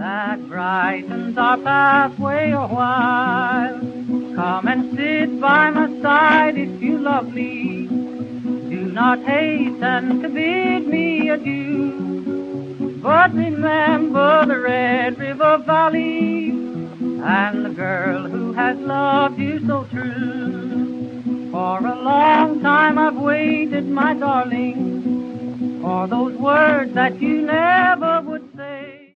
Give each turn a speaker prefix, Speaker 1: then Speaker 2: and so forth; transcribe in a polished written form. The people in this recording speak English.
Speaker 1: that brightens our pathway a while. Come and sit by my side if you love me. Do not hasten to bid me adieu. But remember the Red River Valley and the girl who has loved you so true. For a long time I've waited, my darling, for those words that you never